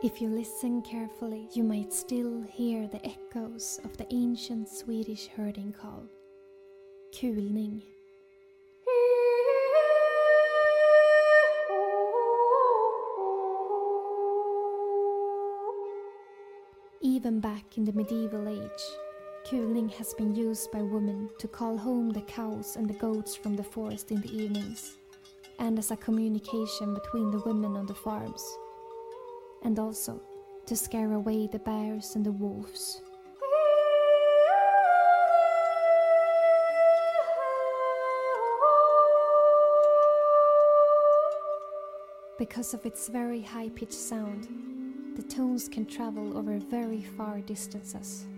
If you listen carefully, you might still hear the echoes of the ancient Swedish herding call, kulning. Even back in the medieval age, kulning has been used by women to call home the cows and the goats from the forest in the evenings, and as a communication between the women on the farms, and also to scare away the bears and the wolves. Because of its very high-pitched sound, the tones can travel over very far distances.